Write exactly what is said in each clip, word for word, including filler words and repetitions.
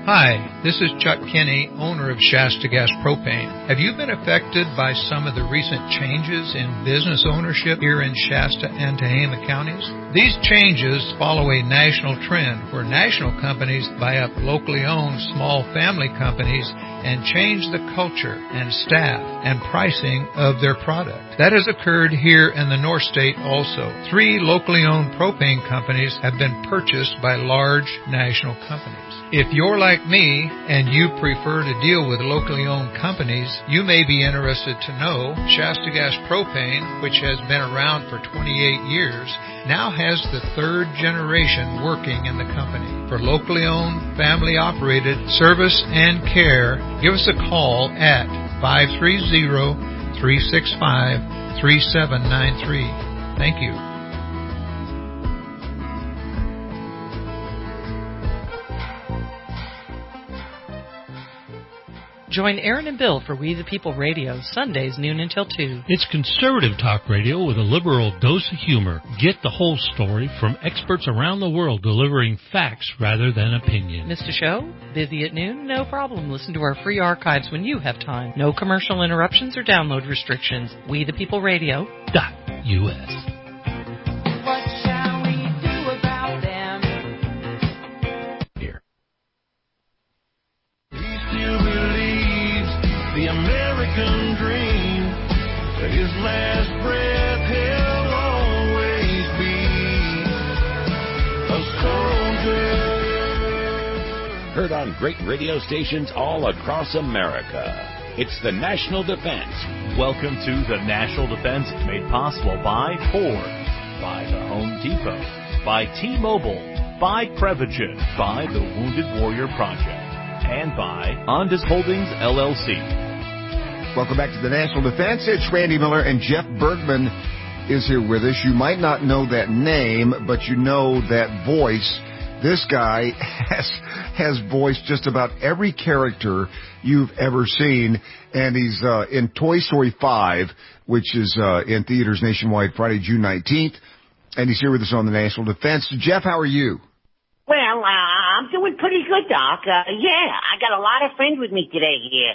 Hi, this is Chuck Kinney, owner of Shasta Gas Propane. Have you been affected by some of the recent changes in business ownership here in Shasta and Tehama counties? These changes follow a national trend where national companies buy up locally owned small family companies and change the culture and staff and pricing of their product. That has occurred here in the North State also. Three locally owned propane companies have been purchased by large national companies. If you're like me and you prefer to deal with locally owned companies, you may be interested to know Shasta Gas Propane, which has been around for twenty-eight years, now has the third generation working in the company. For locally owned, family operated service and care, give us a call at five three zero, three six five, three seven nine three. Thank you. Join Aaron and Bill for We the People Radio, Sundays noon until two. It's conservative talk radio with a liberal dose of humor. Get the whole story from experts around the world delivering facts rather than opinion. Missed a show? Busy at noon? No problem. Listen to our free archives when you have time. No commercial interruptions or download restrictions. We the People Radio dot U S. The American dream, his last breath he'll always be a soldier. Heard on great radio stations all across America. It's the National Defense. Welcome to the National Defense, made possible by Ford, by the Home Depot, by T-Mobile, by Prevagen, by the Wounded Warrior Project, and by Ondas Holdings, L L C. Welcome back to the National Defense. It's Randy Miller, and Jeff Bergman is here with us. You might not know that name, but you know that voice. This guy has has voiced just about every character you've ever seen, and he's uh, in Toy Story five, which is uh, in theaters nationwide Friday, June nineteenth, and he's here with us on the National Defense. Jeff, how are you? Well, uh, I'm doing pretty good, Doc. Uh, yeah, I got a lot of friends with me today here.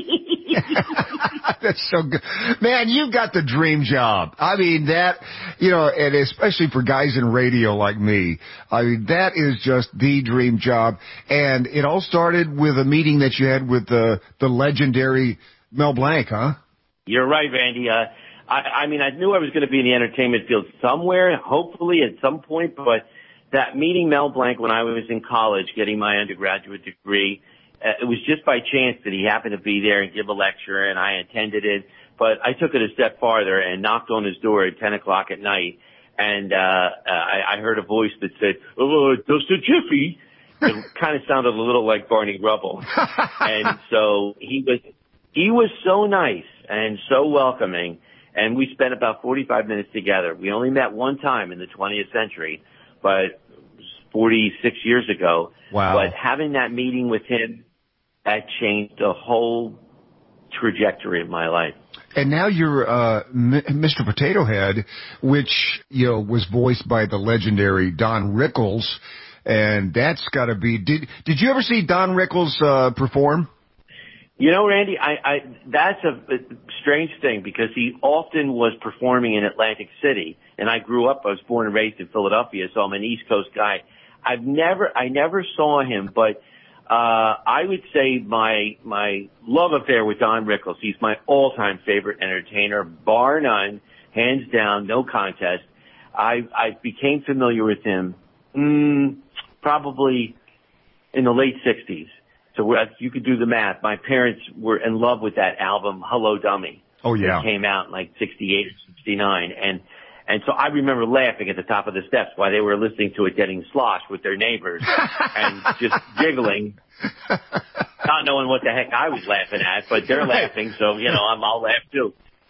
That's so good. Man, you've got the dream job. I mean, that, you know, and especially for guys in radio like me, I mean, that is just the dream job. And it all started with a meeting that you had with the, the legendary Mel Blanc, huh? You're right, Randy. Uh, I, I mean, I knew I was going to be in the entertainment field somewhere, hopefully at some point, but that meeting Mel Blanc when I was in college getting my undergraduate degree, uh, it was just by chance that he happened to be there and give a lecture, and I attended it. But I took it a step farther and knocked on his door at ten o'clock at night, and uh, I, I heard a voice that said, "Oh, just a jiffy." It kind of sounded a little like Barney Rubble. And so he was he was so nice and so welcoming, and we spent about forty-five minutes together. We only met one time in the twentieth century, but it was forty-six years ago. Wow. But having that meeting with him, that changed the whole trajectory of my life. And now you're uh, M- Mister Potato Head, which, you know, was voiced by the legendary Don Rickles, and that's got to be. Did Did you ever see Don Rickles uh, perform? You know, Randy, I, I that's a, a strange thing because he often was performing in Atlantic City, and I grew up. I was born and raised in Philadelphia, so I'm an East Coast guy. I've never, I never saw him, but uh I would say my my love affair with Don Rickles. He's my all-time favorite entertainer, bar none, hands down, no contest. I I became familiar with him mm, probably in the late sixties. So you could do the math. My parents were in love with that album, Hello Dummy. Oh, yeah. It came out in like sixty-eight or sixty-nine. And, and so I remember laughing at the top of the steps while they were listening to it getting sloshed with their neighbors and just giggling, not knowing what the heck I was laughing at, but they're laughing. So, you know, I'm, I'll laugh too.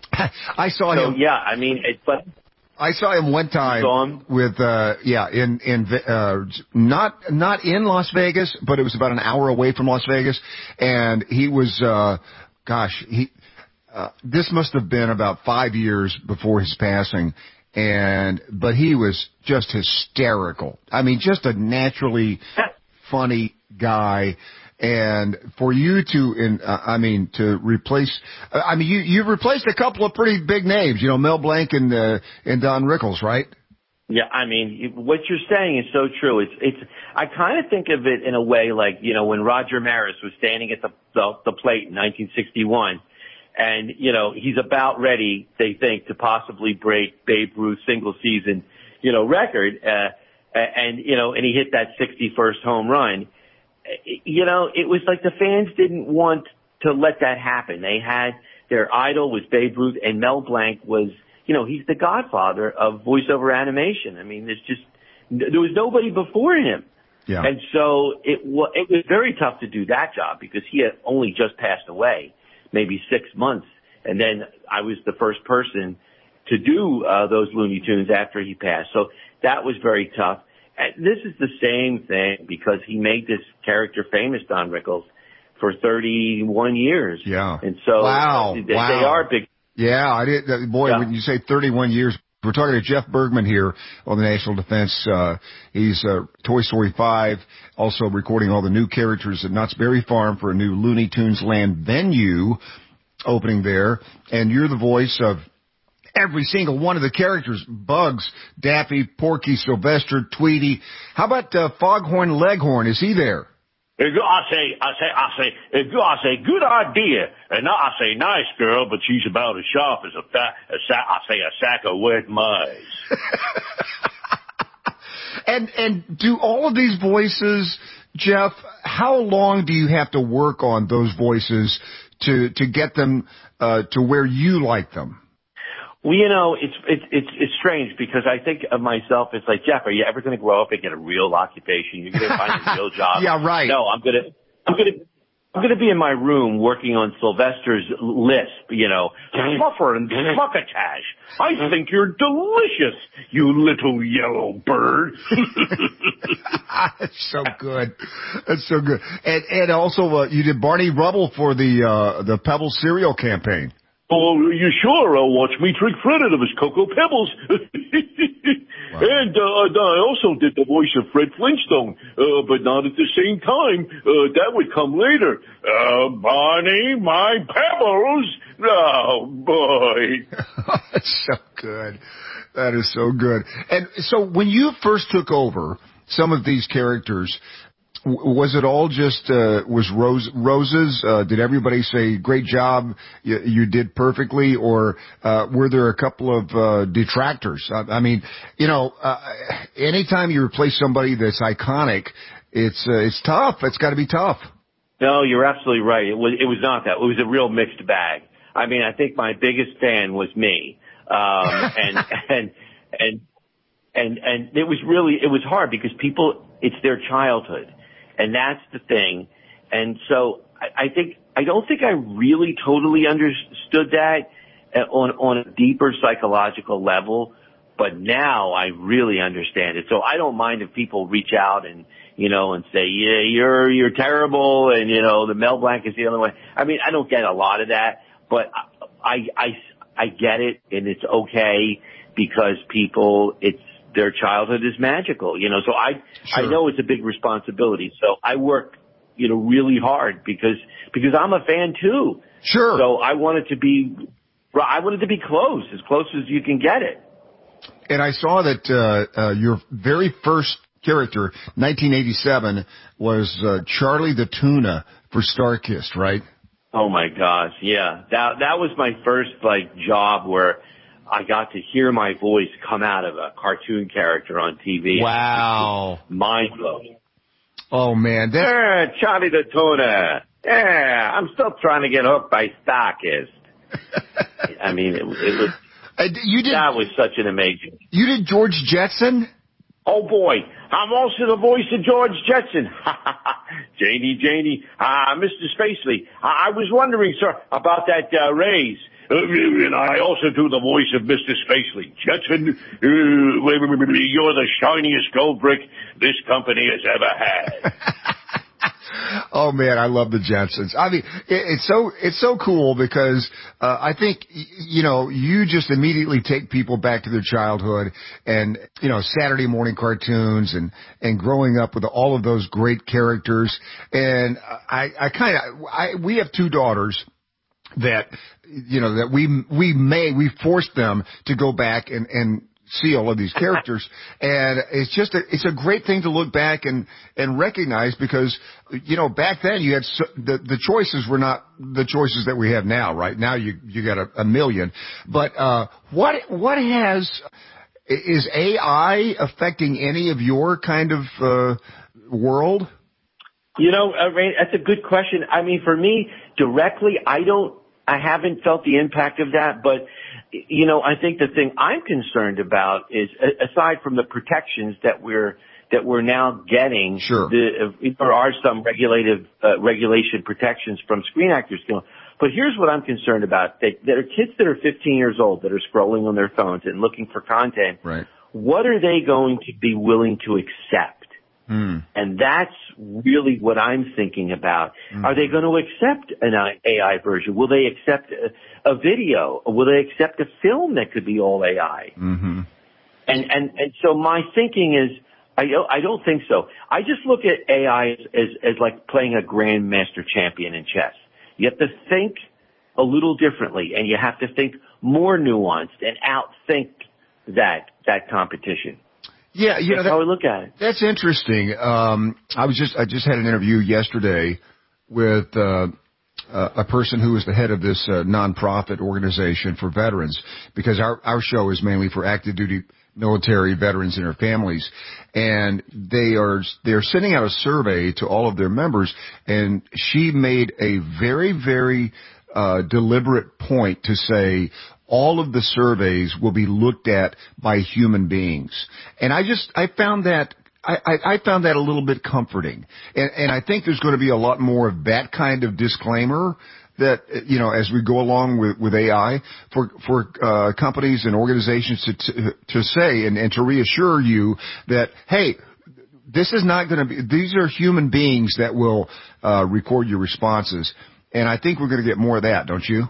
I saw so, him. Yeah, I mean, it, but. I saw him one time with, uh, yeah, in, in, uh, not, not in Las Vegas, but it was about an hour away from Las Vegas. And he was, uh, gosh, he, uh, this must have been about five years before his passing. And, but he was just hysterical. I mean, just a naturally funny guy. And for you to, in, uh, I mean, to replace, uh, I mean, you, you've replaced a couple of pretty big names, you know, Mel Blanc and, uh, and Don Rickles, right? Yeah, I mean, what you're saying is so true. It's, it's, I kind of think of it in a way like, you know, when Roger Maris was standing at the, the, the plate in nineteen sixty-one, and, you know, he's about ready, they think, to possibly break Babe Ruth's single season, you know, record, uh, and, you know, and he hit that sixty-first home run. You know, it was like the fans didn't want to let that happen. They had, their idol was Babe Ruth, and Mel Blanc was, you know, he's the godfather of voiceover animation. I mean, there's just, there was nobody before him. Yeah. And so it was, it was very tough to do that job because he had only just passed away, maybe six months. And then I was the first person to do uh, those Looney Tunes after he passed. So that was very tough. And this is the same thing because he made this character famous, Don Rickles, for thirty-one years. Yeah. And so wow. they, wow. they are big. Yeah, I did. Uh, boy, yeah. When you say thirty-one years, we're talking to Jeff Bergman here on the National Defense. Uh, he's uh, Toy Story five, also recording all the new characters at Knott's Berry Farm for a new Looney Tunes Land venue opening there. And you're the voice of every single one of the characters: Bugs, Daffy, Porky, Sylvester, Tweety. How about uh, Foghorn Leghorn? Is he there? I say, I say, I say, I say, good idea. And I say, nice girl, but she's about as sharp as a, fa- a sa- I say, a sack of wet mice. and and do all of these voices, Jeff? How long do you have to work on those voices to to get them uh, to where you like them? Well, you know, it's, it's, it's, it's strange because I think of myself, it's like, Jeff, are you ever going to grow up and get a real occupation? You're going to find a real job. Yeah, right. No, I'm going to, I'm going to, I'm going to be in my room working on Sylvester's lisp, you know, Fluffer and Smuckatash. I think you're delicious, you little yellow bird. That's so good. That's so good. And, and also, uh, you did Barney Rubble for the, uh, the Pebbles cereal campaign. Oh, you sure? I'll watch me trick Fred out of his Cocoa Pebbles. Wow. And uh, I also did the voice of Fred Flintstone, uh, but not at the same time. Uh, that would come later. Uh, Barney, my Pebbles. Oh, boy. That's so good. That is so good. And so when you first took over some of these characters, was it all just, uh, was rose, roses? Uh, did everybody say, great job, you, you did perfectly? Or, uh, were there a couple of, uh, detractors? I, I mean, you know, uh, anytime you replace somebody that's iconic, it's, uh, it's tough. It's gotta be tough. No, you're absolutely right. It was, it was not that. It was a real mixed bag. I mean, I think my biggest fan was me. Um, and, and, and, and, and it was really, it was hard because people, it's their childhood. And that's the thing. And so I, I think, I don't think I really totally understood that on, on a deeper psychological level, but now I really understand it. So I don't mind if people reach out and, you know, and say, yeah, you're, you're terrible. And, you know, the Mel Blanc is the only one. I mean, I don't get a lot of that, but I, I, I get it, and it's okay because people, it's, their childhood is magical, you know, so I, sure. I know it's a big responsibility. So I work, you know, really hard because, because I'm a fan too. Sure. So I wanted to be, I wanted to be close, as close as you can get it. And I saw that, uh, uh, your very first character, nineteen eighty-seven, was, uh, Charlie the Tuna for Starkist, right? Oh my gosh. Yeah. That, that was my first like job where I got to hear my voice come out of a cartoon character on T V. Wow. Mind blowing. Oh man. That's... Yeah, Charlie the Tuna. Yeah, I'm still trying to get hooked by Starkist. I mean, it, it was, uh, you did, that was such an amazing. You did George Jetson? Oh boy, I'm also the voice of George Jetson. Janie, Janie, uh, Mister Spacely, I, I was wondering, sir, about that, uh, raise. Uh, and I also do the voice of Mister Spacely. Jetson, uh, you're the shiniest gold brick this company has ever had. Oh man, I love the Jetsons. I mean, it, it's so it's so cool because uh, I think y- you know you just immediately take people back to their childhood and you know Saturday morning cartoons and and growing up with all of those great characters. And I I kind of I we have two daughters that you know that we we may we forced them to go back and and see all of these characters, and it's just a, it's a great thing to look back and and recognize because you know back then you had so, the the choices were not the choices that we have now. Right now you you got a, a million, but uh what what has is A I affecting any of your kind of uh world? You know, uh, Ray, that's a good question. I mean, for me directly, I don't. I haven't felt the impact of that, but, you know, I think the thing I'm concerned about is, aside from the protections that we're, that we're now getting, sure. the, there are some regulative, uh, regulation protections from Screen Actors Guild. But here's what I'm concerned about. That there are kids that are fifteen years old that are scrolling on their phones and looking for content. Right. What are they going to be willing to accept? Mm. And that's really what I'm thinking about. Mm. Are they going to accept an A I version? Will they accept a, a video? Will they accept a film that could be all A I? Mm-hmm. And, and, and so my thinking is, I don't, I don't think so. I just look at A I as, as, as like playing a grandmaster champion in chess. You have to think a little differently, and you have to think more nuanced and outthink that, that competition. Yeah, you that's know, that, how I look at it. That's interesting. Um, I was just, I just had an interview yesterday with, uh, uh, a person who is the head of this, uh, nonprofit organization for veterans, because our, our show is mainly for active duty military veterans and their families. And they are, they're sending out a survey to all of their members, and she made a very, very, uh, deliberate point to say, all of the surveys will be looked at by human beings. And I just, I found that, I, I, I found that a little bit comforting. And, and I think there's going to be a lot more of that kind of disclaimer that, you know, as we go along with, with A I for, for, uh, companies and organizations to, to, to say and, and to reassure you that, hey, this is not going to be, these are human beings that will, uh, record your responses. And I think we're going to get more of that, don't you?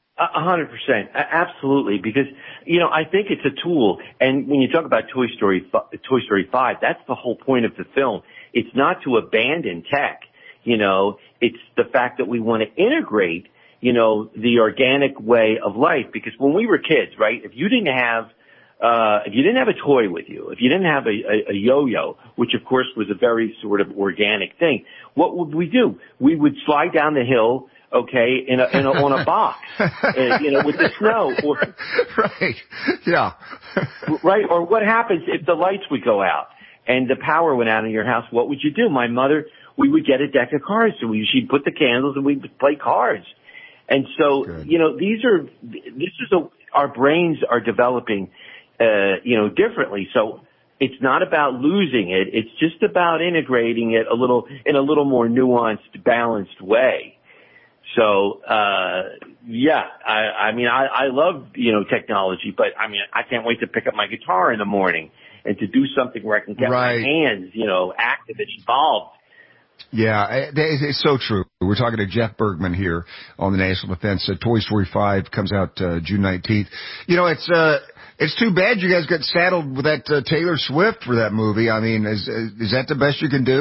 A hundred percent. Absolutely. Because, you know, I think it's a tool. And when you talk about Toy Story, Toy Story five, that's the whole point of the film. It's not to abandon tech. You know, it's the fact that we want to integrate, you know, the organic way of life. Because when we were kids, right, if you didn't have, uh, if you didn't have a toy with you, if you didn't have a, a, a yo-yo, which of course was a very sort of organic thing, what would we do? We would slide down the hill, okay, in a, in a, on a box, uh, you know, with the snow. Or, right. Yeah. right. Or what happens if the lights would go out and the power went out in your house? What would you do? My mother, we would get a deck of cards. So we, she'd put the candles and we'd play cards. And so, Good. you know, these are, this is a, our brains are developing, uh, you know, differently. So it's not about losing it. It's just about integrating it a little, in a little more nuanced, balanced way. So, uh, yeah, I, I mean, I, I love, you know, technology, but I mean, I can't wait to pick up my guitar in the morning and to do something where I can get right. my hands, you know, active and involved. Yeah, it's so true. We're talking to Jeff Bergman here on the National Defense. Uh, Toy Story five comes out uh, June nineteenth. You know, it's uh, it's too bad you guys got saddled with that uh, Taylor Swift for that movie. I mean, is is that the best you can do?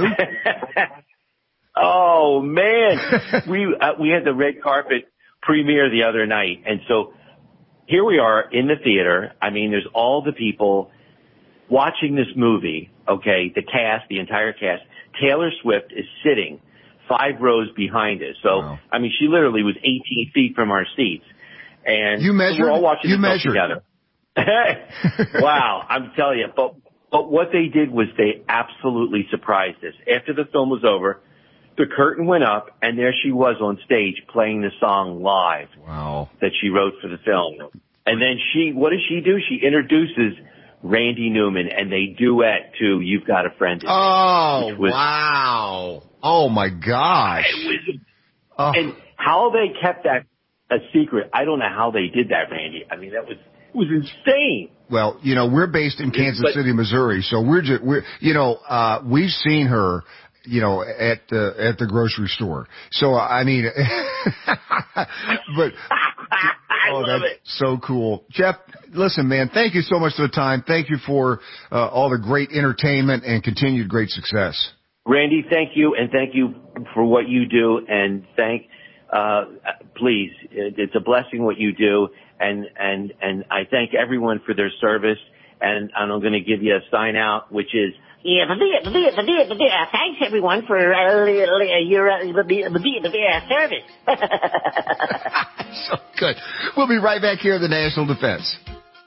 Oh man, we uh, we had the red carpet premiere the other night, and so here we are in the theater. I mean, there's all the people watching this movie. Okay, the cast, the entire cast. Taylor Swift is sitting five rows behind us. So wow. I mean, she literally was eighteen feet from our seats, and you measured. We're all watching you the measured. film together. Wow, I'm telling you. But but what they did was they absolutely surprised us. After the film was over, the curtain went up, and there she was on stage playing the song live. Wow. That she wrote for the film. And then she, what does she do? She introduces Randy Newman, and they duet to "You've Got a Friend in Me." Oh, was, wow. Oh, my gosh. It was, oh. And how they kept that a secret, I don't know how they did that, Randy. I mean, that was, it was insane. Well, you know, we're based in Kansas but, City, Missouri, so we're just, we're, you know, uh, we've seen her you know, at uh, at the grocery store. So I mean, but oh, that's it. So cool, Jeff. Listen, man, thank you so much for the time. Thank you for uh, all the great entertainment and continued great success. Randy, thank you, and thank you for what you do, and thank, uh, please, it's a blessing what you do, and, and, and I thank everyone for their service, and, and I'm going to give you a sign out, which is, yeah, thanks everyone for uh, your uh, service. So good. We'll be right back here at the National Defense.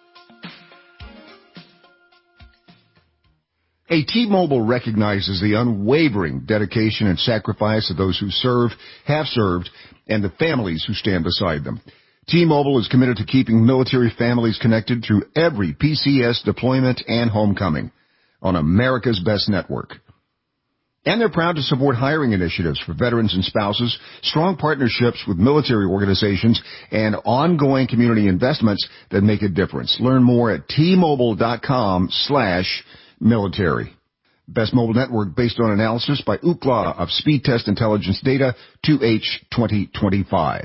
Hey, T-Mobile recognizes the unwavering dedication and sacrifice of those who serve, have served, and the families who stand beside them. T-Mobile is committed to keeping military families connected through every P C S deployment and homecoming on America's best network. And they're proud to support hiring initiatives for veterans and spouses, strong partnerships with military organizations, and ongoing community investments that make a difference. Learn more at T-Mobile.com slash military. Best mobile network based on analysis by Ookla of Speed Test Intelligence Data two H twenty twenty-five.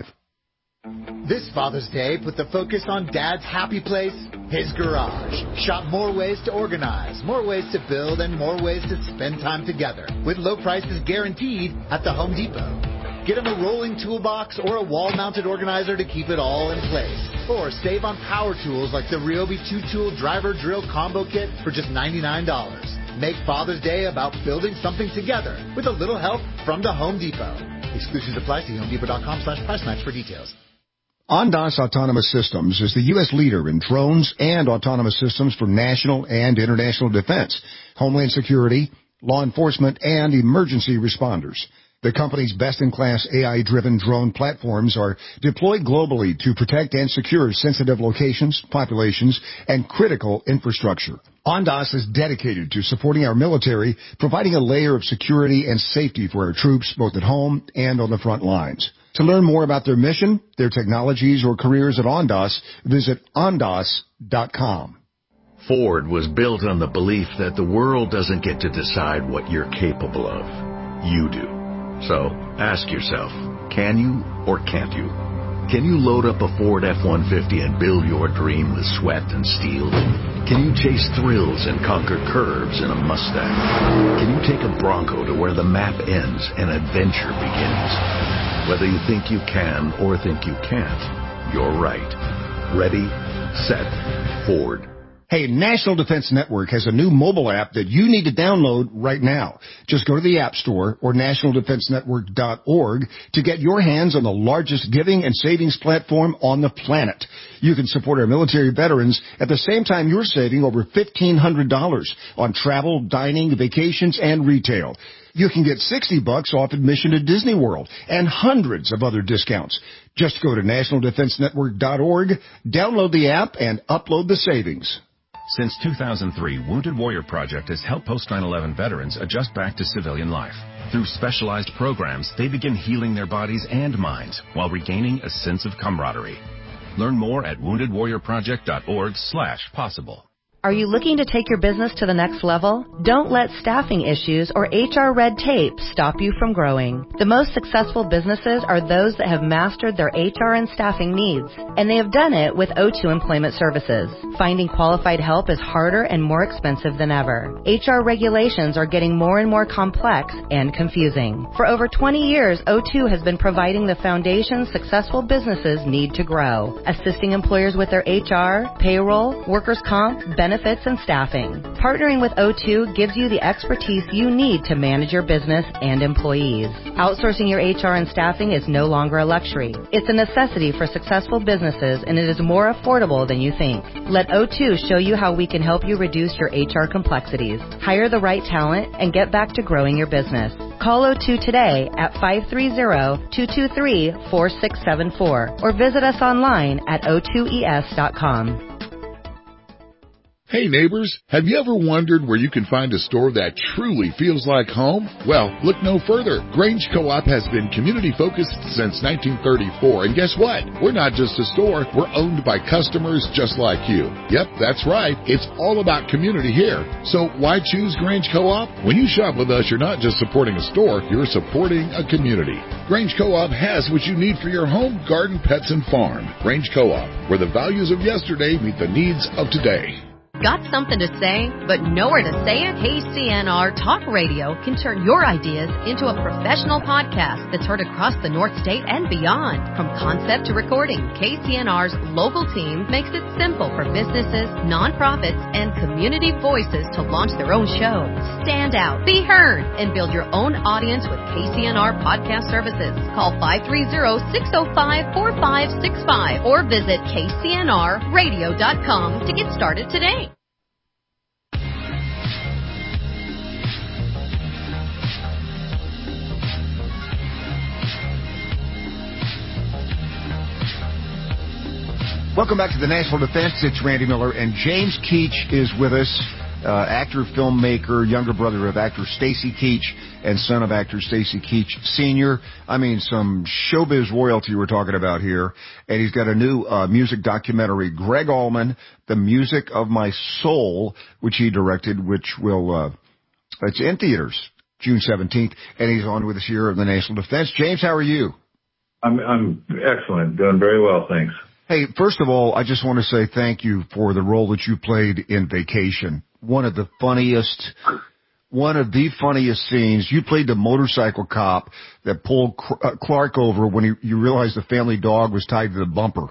This Father's Day, put the focus on Dad's happy place, his garage. Shop more ways to organize, more ways to build, and more ways to spend time together. With low prices guaranteed at the Home Depot. Get him a rolling toolbox or a wall-mounted organizer to keep it all in place. Or save on power tools like the Ryobi two-tool driver drill combo kit for just ninety-nine dollars. Make Father's Day about building something together with a little help from the Home Depot. Exclusions apply. See homedepot.com slash price match for details. Ondas Autonomous Systems is the U S leader in drones and autonomous systems for national and international defense, homeland security, law enforcement, and emergency responders. The company's best-in-class A I-driven drone platforms are deployed globally to protect and secure sensitive locations, populations, and critical infrastructure. Ondas is dedicated to supporting our military, providing a layer of security and safety for our troops both at home and on the front lines. To learn more about their mission, their technologies, or careers at Ondas, visit ondas dot com. Ford was built on the belief that the world doesn't get to decide what you're capable of. You do. So, ask yourself, can you or can't you? Can you load up a Ford F one fifty and build your dream with sweat and steel? Can you chase thrills and conquer curves in a Mustang? Can you take a Bronco to where the map ends and adventure begins? Whether you think you can or think you can't, you're right. Ready, set, Ford. Hey, National Defense Network has a new mobile app that you need to download right now. Just go to the App Store or national defense network dot org to get your hands on the largest giving and savings platform on the planet. You can support our military veterans at the same time you're saving over fifteen hundred dollars on travel, dining, vacations, and retail. You can get sixty bucks off admission to Disney World and hundreds of other discounts. Just go to national defense network dot org, download the app, and upload the savings. Since two thousand three, Wounded Warrior Project has helped post nine eleven veterans adjust back to civilian life. Through specialized programs, they begin healing their bodies and minds while regaining a sense of camaraderie. Learn more at wounded warrior project dot org slash possible. Are you looking to take your business to the next level? Don't let staffing issues or H R red tape stop you from growing. The most successful businesses are those that have mastered their H R and staffing needs, and they have done it with O two Employment Services. Finding qualified help is harder and more expensive than ever. H R regulations are getting more and more complex and confusing. For over twenty years, O two has been providing the foundation successful businesses need to grow, assisting employers with their H R, payroll, workers' comp, benefits, Benefits and staffing. Partnering with O two gives you the expertise you need to manage your business and employees. Outsourcing your H R and staffing is no longer a luxury. It's a necessity for successful businesses, and it is more affordable than you think. Let O two show you how we can help you reduce your H R complexities, hire the right talent, and get back to growing your business. Call O two today at five three zero, two two three, four six seven four or visit us online at o two e s dot com. Hey neighbors, have you ever wondered where you can find a store that truly feels like home? Well, look no further. Grange Co-op has been community focused since nineteen thirty-four, and guess what? We're not just a store, we're owned by customers just like you. Yep, that's right. It's all about community here. So why choose Grange Co-op? When you shop with us, you're not just supporting a store, you're supporting a community. Grange Co-op has what you need for your home, garden, pets, and farm. Grange Co-op, where the values of yesterday meet the needs of today. Got something to say, but nowhere to say it? K C N R Talk Radio can turn your ideas into a professional podcast that's heard across the North State and beyond. From concept to recording, K C N R's local team makes it simple for businesses, nonprofits, and community voices to launch their own show. Stand out, be heard, and build your own audience with K C N R Podcast Services. Call five three zero, six zero five, four five six five or visit K C N R radio dot com to get started today. Welcome back to the National Defense. It's Randy Miller, and James Keach is with us, uh, actor, filmmaker, younger brother of actor Stacy Keach and son of actor Stacy Keach Senior I mean, some showbiz royalty we're talking about here. And he's got a new uh, music documentary, Greg Allman, The Music of My Soul, which he directed, which will, uh, it's in theaters June seventeenth, and he's on with us here of the National Defense. James, how are you? I'm, I'm excellent. Doing very well, thanks. Hey, first of all, I just want to say thank you for the role that you played in Vacation. One of the funniest, one of the funniest scenes. You played the motorcycle cop that pulled Clark over when he, you realized the family dog was tied to the bumper.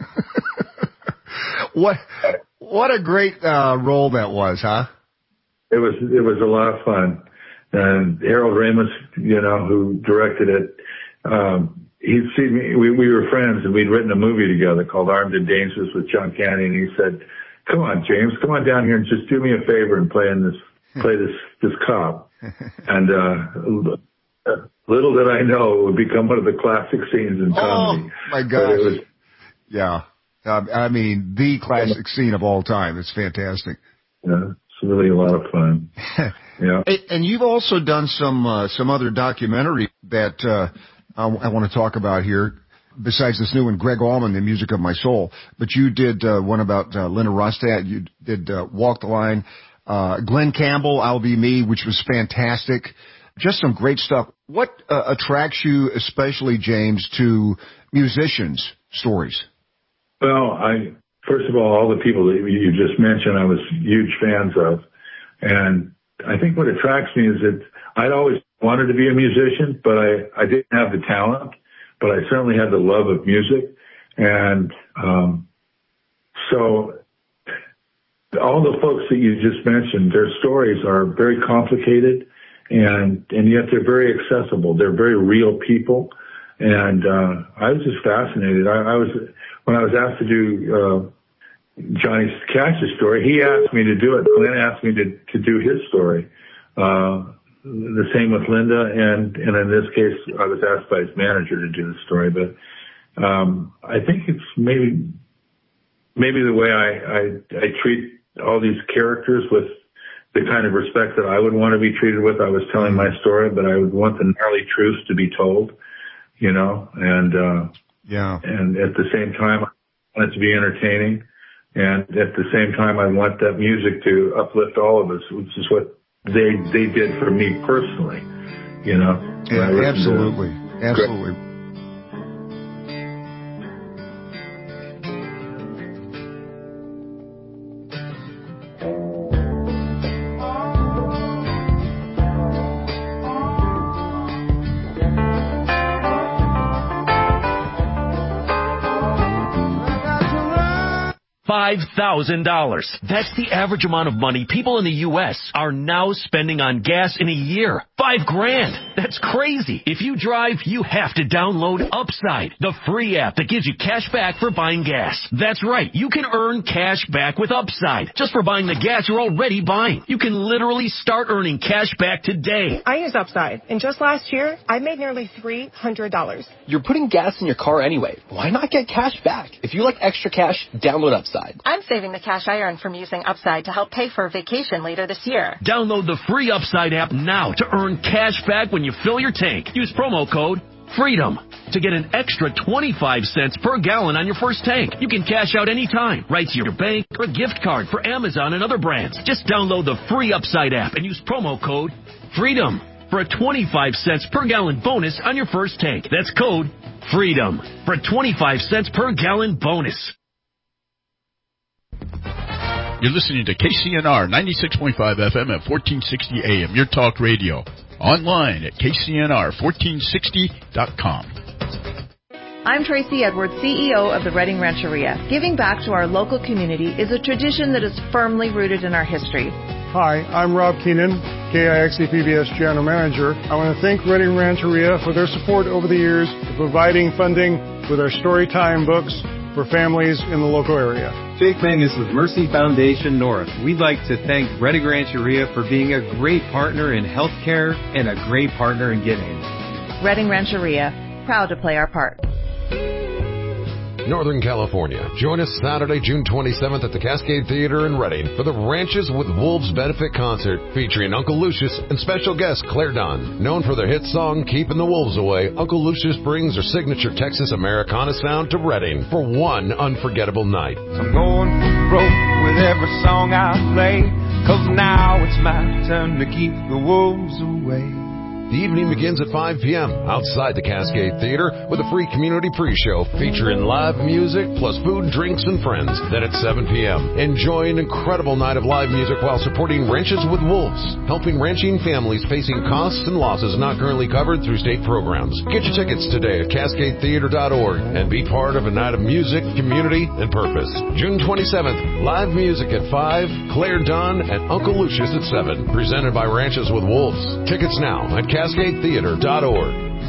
What, what a great uh, role that was, huh? It was, it was a lot of fun. And Harold Ramis, you know, who directed it, um, he'd seen me, we, we were friends, and we'd written a movie together called Armed and Dangerous with John Candy, and he said, come on, James, come on down here and just do me a favor and play in this, play this, this cop. And, uh, little did I know it would become one of the classic scenes in comedy. Oh, my gosh. Was, yeah. Uh, I mean, the classic scene of all time. It's fantastic. Yeah, it's really a lot of fun. Yeah. And you've also done some, uh, some other documentary that, uh, I, I want to talk about here, besides this new one, Greg Allman, The Music of My Soul. But you did uh, one about uh, Linda Ronstadt. You did uh, Walk the Line. Uh, Glenn Campbell, I'll Be Me, which was fantastic. Just some great stuff. What uh, attracts you, especially, James, to musicians' stories? Well, I first of all, all the people that you just mentioned, I was huge fans of. And I think what attracts me is that I'd always wanted to be a musician, but I, I didn't have the talent, but I certainly had the love of music. And, um, so all the folks that you just mentioned, their stories are very complicated and, and yet they're very accessible. They're very real people. And, uh, I was just fascinated. I, I was, when I was asked to do, uh, Johnny Cash's story, he asked me to do it. Glenn asked me to, to do his story. Uh, The same with Linda, and, and in this case, I was asked by his manager to do the story. But um, I think it's maybe maybe the way I, I I treat all these characters with the kind of respect that I would want to be treated with. I was telling my story, but I would want the gnarly truths to be told, you know. And uh, yeah, and at the same time, I want it to be entertaining, and at the same time, I want that music to uplift all of us, which is what they they did for me personally, you know. Yeah, absolutely, absolutely. five thousand dollars. That's the average amount of money people in the U S are now spending on gas in a year. Five grand. That's crazy. If you drive, you have to download Upside, the free app that gives you cash back for buying gas. That's right. You can earn cash back with Upside just for buying the gas you're already buying. You can literally start earning cash back today. I use Upside, and just last year, I made nearly three hundred dollars. You're putting gas in your car anyway. Why not get cash back? If you like extra cash, download Upside. Upside? I'm saving the cash I earn from using Upside to help pay for a vacation later this year. Download the free Upside app now to earn cash back when you fill your tank. Use promo code FREEDOM to get an extra twenty-five cents per gallon on your first tank. You can cash out anytime, right to your bank or a gift card for Amazon and other brands. Just download the free Upside app and use promo code FREEDOM for a twenty-five cents per gallon bonus on your first tank. That's code FREEDOM for a twenty-five cents per gallon bonus. You're listening to K C N R ninety-six point five F M at fourteen sixty A M, your talk radio. Online at K C N R fourteen sixty dot com. I'm Tracy Edwards, C E O of the Redding Rancheria. Giving back to our local community is a tradition that is firmly rooted in our history. Hi, I'm Rob Keenan, K I X E P B S General Manager. I want to thank Redding Rancheria for their support over the years of providing funding with our Storytime books for families in the local area. Jake Mangus with Mercy Foundation North. We'd like to thank Redding Rancheria for being a great partner in healthcare and a great partner in giving. Redding Rancheria, proud to play our part. Northern California. Join us Saturday, June twenty-seventh at the Cascade Theater in Redding for the Ranches with Wolves benefit concert featuring Uncle Lucius and special guest Claire Dunn. Known for their hit song Keeping the Wolves Away, Uncle Lucius brings their signature Texas Americana sound to Redding for one unforgettable night. I'm going broke with every song I play, 'cause now it's my turn to keep the wolves away. The evening begins at five p.m. outside the Cascade Theater with a free community pre-show featuring live music plus food, drinks, and friends. Then at seven p.m., enjoy an incredible night of live music while supporting Ranches with Wolves, helping ranching families facing costs and losses not currently covered through state programs. Get your tickets today at cascade theater dot org and be part of a night of music, community, and purpose. June twenty-seventh, live music at five, Claire Dunn and Uncle Lucius at seven, presented by Ranches with Wolves. Tickets now at cascade theater dot org.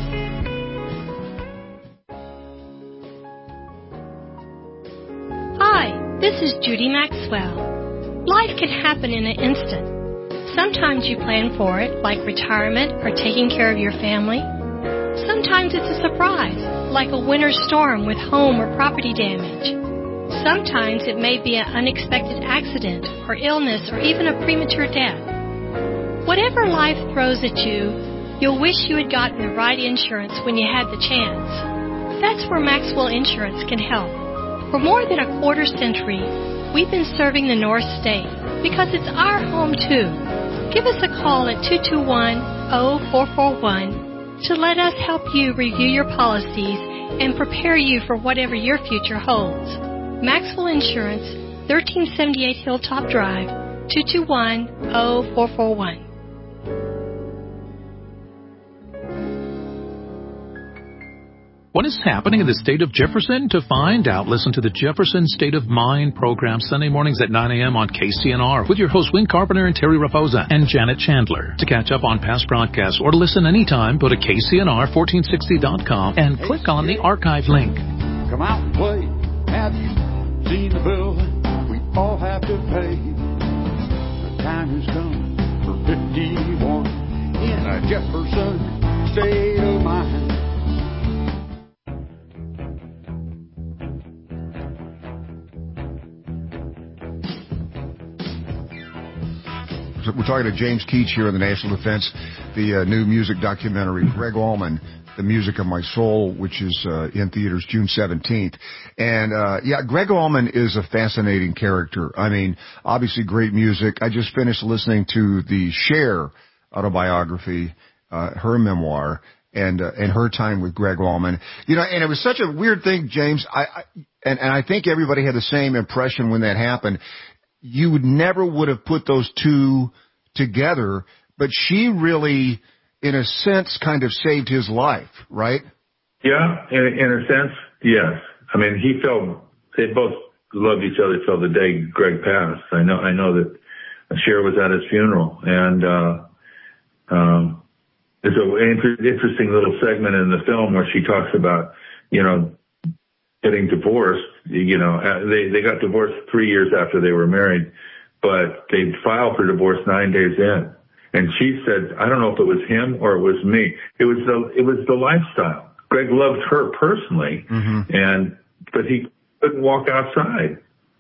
Hi, this is Judy Maxwell. Life can happen in an instant. Sometimes you plan for it, like retirement or taking care of your family. Sometimes it's a surprise, like a winter storm with home or property damage. Sometimes it may be an unexpected accident or illness or even a premature death. Whatever life throws at you, you'll wish you had gotten the right insurance when you had the chance. That's where Maxwell Insurance can help. For more than a quarter century, we've been serving the North State because it's our home too. Give us a call at two two one, zero four four one to let us help you review your policies and prepare you for whatever your future holds. Maxwell Insurance, thirteen seventy-eight Hilltop Drive, two two one, zero four four one. What is happening in the state of Jefferson? To find out, listen to the Jefferson State of Mind program Sunday mornings at nine a.m. on K C N R with your hosts Win Carpenter and Terry Raposa and Janet Chandler. To catch up on past broadcasts or to listen anytime, go to K C N R fourteen sixty dot com and click on the archive link. Come out and play. Have you seen the bill we all have to pay? The time has come for fifty-one in a Jefferson State of Mind. We're talking to James Keach here in the National Defense, the uh, new music documentary, Greg Allman, The Music of My Soul, which is uh, in theaters June seventeenth. And, uh, yeah, Greg Allman is a fascinating character. I mean, obviously great music. I just finished listening to the Cher autobiography, uh, her memoir, and uh, and her time with Greg Allman. You know, and it was such a weird thing, James, I, I and, and I think everybody had the same impression when that happened. You would never would have put those two together, but she really, in a sense, kind of saved his life, right? Yeah, in, in a sense, yes. I mean, he felt, they both loved each other till the day Greg passed. I know, I know that Cher was at his funeral, and, uh, um, there's an inter- interesting little segment in the film where she talks about, you know, getting divorced. You know, they, they got divorced three years after they were married, but they filed for divorce nine days in. And she said, I don't know if it was him or it was me. It was the, it was the lifestyle. Greg loved her personally, mm-hmm. and, but he couldn't walk outside.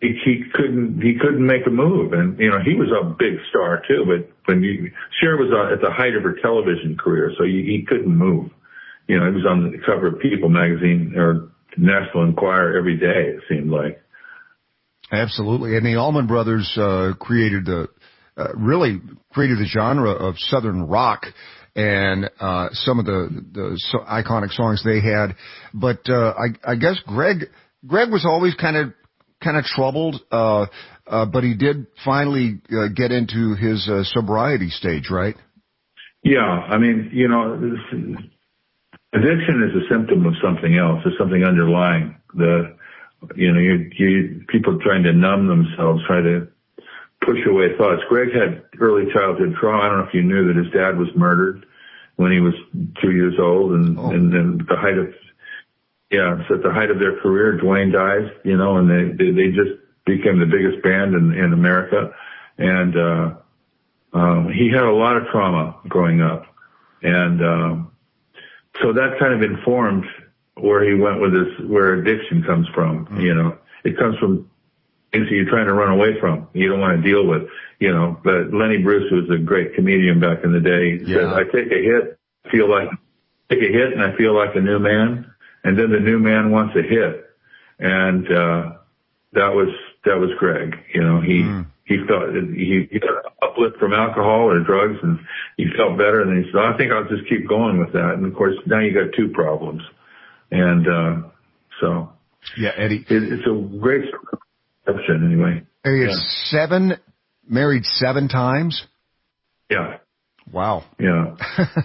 he, he couldn't he couldn't make a move, and you know he was a big star too. But when you, Cher was uh, at the height of her television career, so he, he couldn't move. You know, he was on the cover of People magazine or National Enquirer every day. It seemed like. Absolutely, and the Allman Brothers uh, created the uh, really created the genre of Southern rock. And uh some of the the so iconic songs they had, but uh I, I guess Greg Greg was always kind of kind of troubled, uh, uh but he did finally uh, get into his uh, sobriety stage, right? Yeah, I mean, you know, this, addiction is a symptom of something else. There's something underlying. The you know, you, you people trying to numb themselves, try to push away thoughts. Greg had early childhood trauma. I don't know if you knew that his dad was murdered when he was two years old, and oh. and then the height of yeah, so at the height of their career, Dwayne dies, you know, and they they, they just became the biggest band in, in America, and uh, um, he had a lot of trauma growing up, and um, so that kind of informed where he went with this, where addiction comes from. Mm. You know, it comes from things that you're trying to run away from, you don't want to deal with, you know. But Lenny Bruce was a great comedian back in the day. He yeah. said, I take a hit, feel like, take a hit and I feel like a new man. And then the new man wants a hit. And, uh, that was, that was Greg. You know, he, mm. he felt, he, he got an uplift from alcohol or drugs and he felt better. And he said, I think I'll just keep going with that. And of course, now you got two problems. And, uh, so. Yeah, Eddie. It, it's a great anyway. He is yeah. seven, married seven times? Yeah. Wow. Yeah.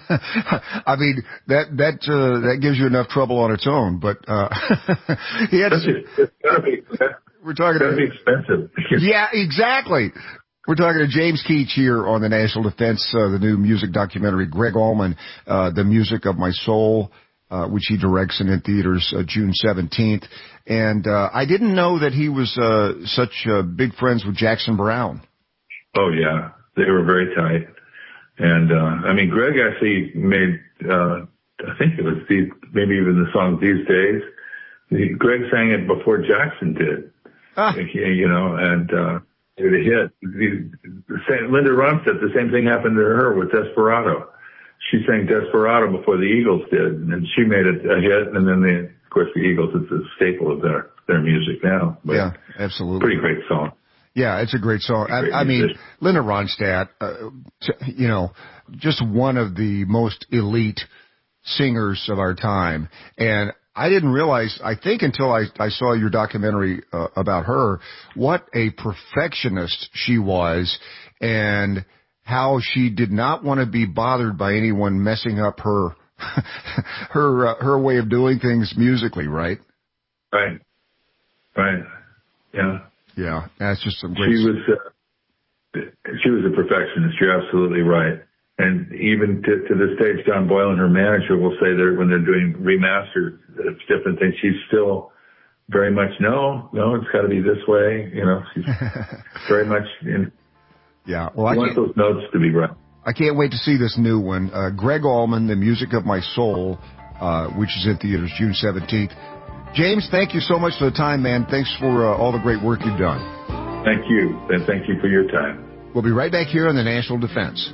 I mean, that, that, uh, that gives you enough trouble on its own, but, uh, he had to, it's gotta be, we're talking it's gotta be expensive. Yeah, exactly. We're talking to James Keach here on the National Defense, uh, the new music documentary, Greg Allman, uh, The Music of My Soul, uh, which he directs and in theaters, uh, June seventeenth. And, uh, I didn't know that he was, uh, such, uh, big friends with Jackson Browne. Oh yeah. They were very tight. And, uh, I mean, Greg actually made, uh, I think it was the, maybe even the song These Days. He, Greg sang it before Jackson did. Ah. You know, and, uh, it a hit. The, the same, Linda Ronstadt, the same thing happened to her with Desperado. She sang Desperado before the Eagles did, and she made it a hit, and then the, of course, the Eagles, it's a staple of their, their music now. But yeah, absolutely. Pretty great song. Yeah, it's a great song. Great I, I mean, Linda Ronstadt, uh, t- you know, just one of the most elite singers of our time. And I didn't realize, I think until I, I saw your documentary uh, about her, what a perfectionist she was and how she did not want to be bothered by anyone messing up her her uh, her way of doing things musically, right? Right. Right. Yeah. Yeah. That's just some great. She was uh, she was a perfectionist. You're absolutely right. And even to, to this day, John Boylan, her manager, will say that when they're doing remasters of different things, she's still very much, no, no, it's got to be this way. You know, she's very much in. Yeah. Well, I want those notes to be right. I can't wait to see this new one. Uh, Greg Allman, The Music of My Soul, uh, which is in theaters June seventeenth. James, thank you so much for the time, man. Thanks for uh, all the great work you've done. Thank you. And thank you for your time. We'll be right back here on the National Defense.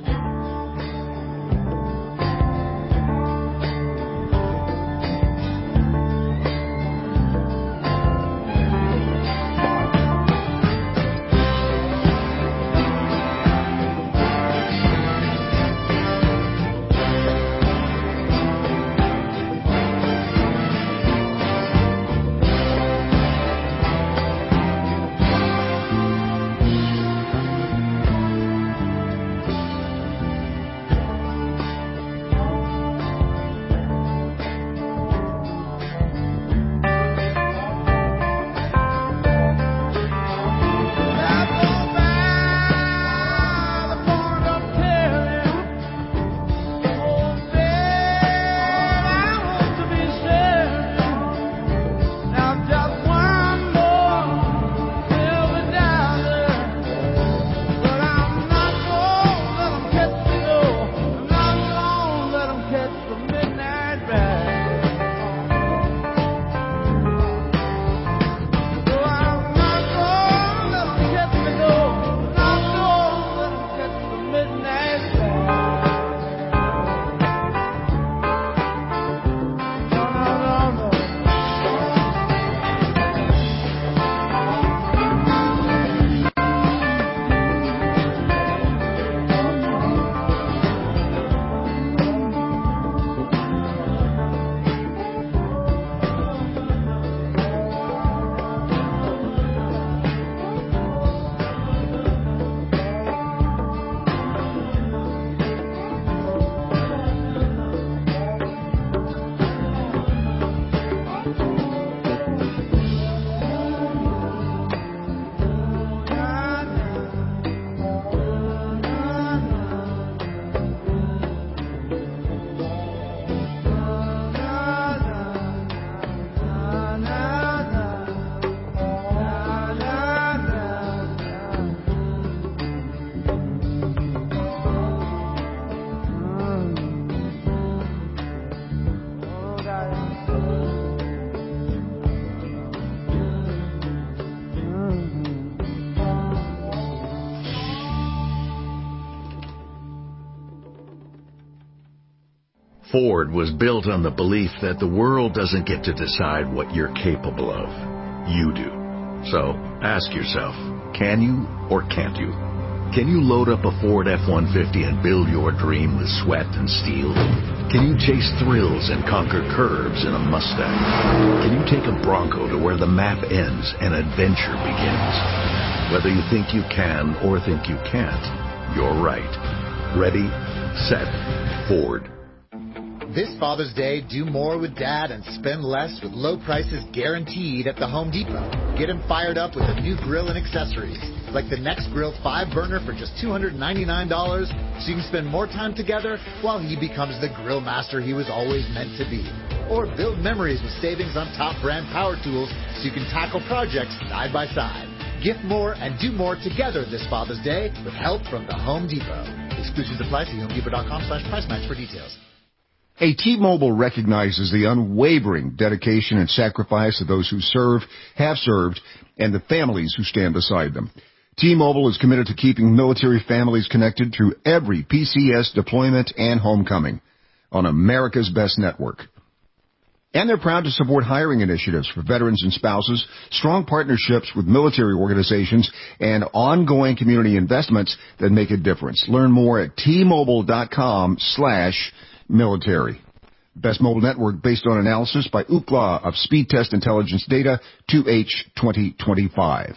Ford was built on the belief that the world doesn't get to decide what you're capable of. You do. So, ask yourself, can you or can't you? Can you load up a Ford F one fifty and build your dream with sweat and steel? Can you chase thrills and conquer curves in a Mustang? Can you take a Bronco to where the map ends and adventure begins? Whether you think you can or think you can't, you're right. Ready, set, Ford. This Father's Day, do more with Dad and spend less with low prices guaranteed at the Home Depot. Get him fired up with a new grill and accessories, like the Next Grill five burner for just two hundred ninety-nine dollars, so you can spend more time together while he becomes the grill master he was always meant to be. Or build memories with savings on top brand power tools so you can tackle projects side by side. Gift more and do more together this Father's Day with help from the Home Depot. Exclusions apply. See homedepot.com slash price match for details. Hey, T-Mobile recognizes the unwavering dedication and sacrifice of those who serve, have served, and the families who stand beside them. T-Mobile is committed to keeping military families connected through every P C S deployment and homecoming on America's best network. And they're proud to support hiring initiatives for veterans and spouses, strong partnerships with military organizations, and ongoing community investments that make a difference. Learn more at T-Mobile.com slash military. Best mobile network based on analysis by Ookla of Speed Test Intelligence Data two H twenty twenty-five.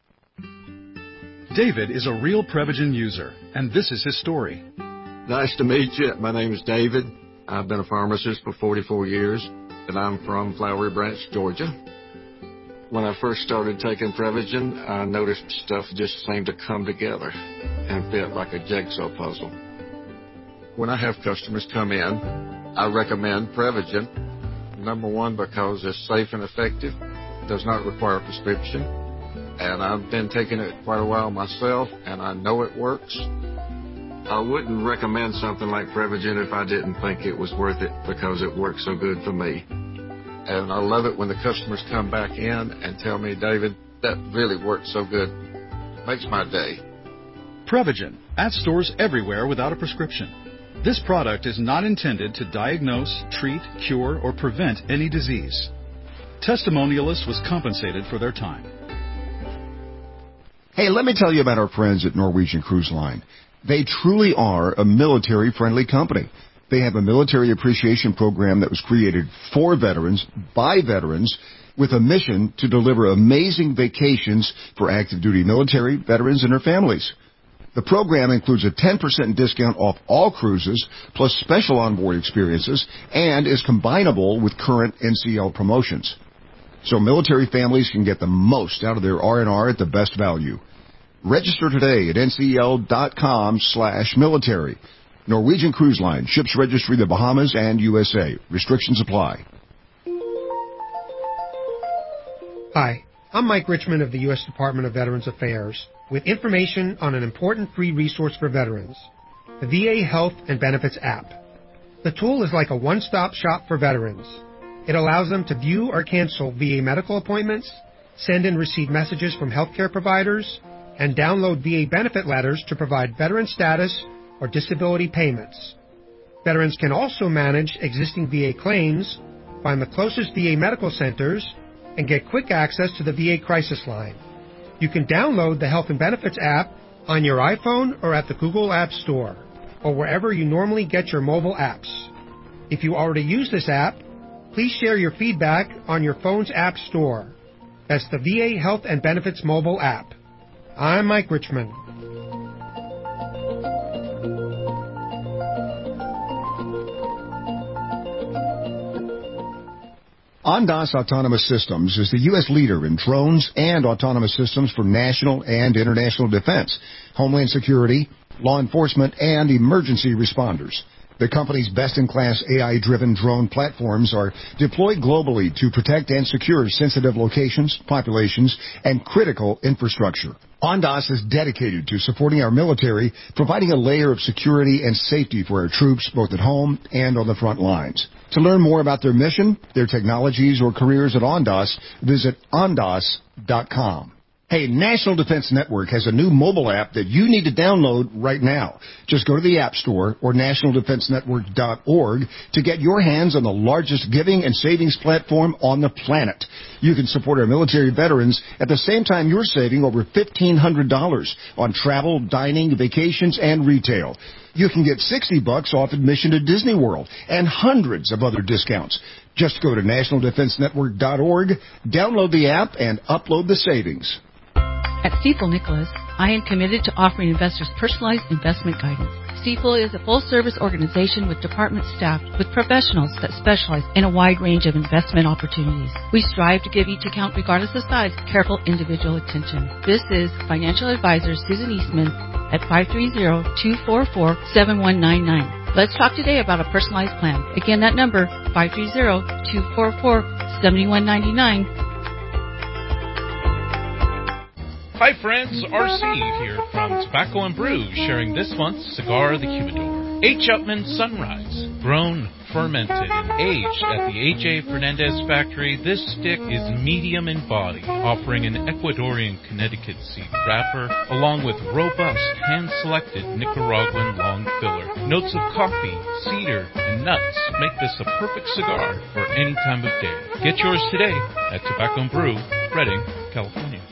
David is a real Prevagen user, and this is his story. Nice to meet you. My name is David. I've been a pharmacist for forty-four years, and I'm from Flowery Branch, Georgia. When I first started taking Prevagen, I noticed stuff just seemed to come together and fit like a jigsaw puzzle. When I have customers come in, I recommend Prevagen. Number one, because it's safe and effective, does not require a prescription, and I've been taking it quite a while myself, and I know it works. I wouldn't recommend something like Prevagen if I didn't think it was worth it, because it works so good for me. And I love it when the customers come back in and tell me, David, that really worked so good. Makes my day. Prevagen, at stores everywhere without a prescription. This product is not intended to diagnose, treat, cure, or prevent any disease. Testimonialists was compensated for their time. Hey, let me tell you about our friends at Norwegian Cruise Line. They truly are a military-friendly company. They have a military appreciation program that was created for veterans, by veterans, with a mission to deliver amazing vacations for active duty military, veterans, and their families. The program includes a ten percent discount off all cruises, plus special onboard experiences, and is combinable with current N C L promotions. So military families can get the most out of their R and R at the best value. Register today at ncl.com slash military. Norwegian Cruise Line, ships registry the Bahamas and U S A. Restrictions apply. Hi, I'm Mike Richmond of the U S Department of Veterans Affairs with information on an important free resource for veterans, the V A Health and Benefits app. The tool is like a one-stop shop for veterans. It allows them to view or cancel V A medical appointments, send and receive messages from healthcare providers, and download V A benefit letters to provide veteran status or disability payments. Veterans can also manage existing V A claims, find the closest V A medical centers, and get quick access to the V A crisis line. You can download the Health and Benefits app on your iPhone or at the Google App Store, or wherever you normally get your mobile apps. If you already use this app, please share your feedback on your phone's app store. That's the V A Health and Benefits mobile app. I'm Mike Richmond. Ondas Autonomous Systems is the U S leader in drones and autonomous systems for national and international defense, homeland security, law enforcement, and emergency responders. The company's best-in-class A I-driven drone platforms are deployed globally to protect and secure sensitive locations, populations, and critical infrastructure. Ondas is dedicated to supporting our military, providing a layer of security and safety for our troops both at home and on the front lines. To learn more about their mission, their technologies, or careers at Ondas, visit ondas dot com. Hey, National Defense Network has a new mobile app that you need to download right now. Just go to the App Store or national defense network dot org to get your hands on the largest giving and savings platform on the planet. You can support our military veterans at the same time you're saving over fifteen hundred dollars on travel, dining, vacations, and retail. You can get sixty bucks off admission to Disney World and hundreds of other discounts. Just go to national defense network dot org, download the app, and upload the savings. At Stifel Nicholas, I am committed to offering investors personalized investment guidance. Stifel is a full-service organization with department staff with professionals that specialize in a wide range of investment opportunities. We strive to give each account, regardless of size, careful individual attention. This is financial advisor Susan Eastman at five three zero, two four four, seven one nine nine. Let's talk today about a personalized plan. Again, that number, five three zero, two four four, seven one nine nine. Hi friends, R C here from Tobacco and Brew, sharing this month's Cigar of the Humidor. H. Upmann Sunrise, grown, fermented, and aged at the A J Fernandez factory, this stick is medium in body, offering an Ecuadorian Connecticut seed wrapper, along with robust, hand-selected Nicaraguan long filler. Notes of coffee, cedar, and nuts make this a perfect cigar for any time of day. Get yours today at Tobacco and Brew, Redding, California.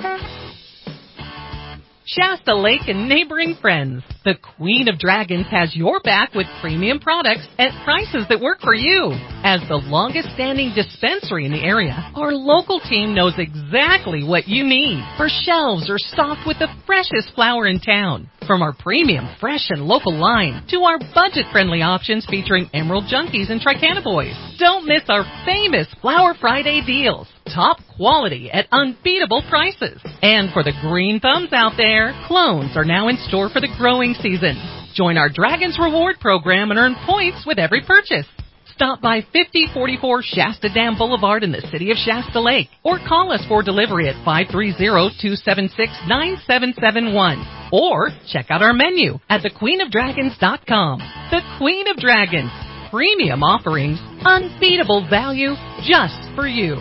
Shasta Lake and neighboring friends. The Queen of Dragons has your back with premium products at prices that work for you. As the longest-standing dispensary in the area, our local team knows exactly what you need. For shelves are stocked with the freshest flower in town. From our premium, fresh, and local line to our budget-friendly options featuring Emerald Junkies and Tricana Boys. Don't miss our famous Flower Friday deals. Top quality at unbeatable prices. And for the green thumbs out there, clones are now in store for the growing season. Join our Dragons Reward program and earn points with every purchase. Stop by fifty forty-four Shasta Dam Boulevard in the city of Shasta Lake or call us for delivery at five three zero, two seven six, nine seven seven one. Or check out our menu at the queen of dragons dot com. The Queen of Dragons. Premium offerings, unbeatable value just for you.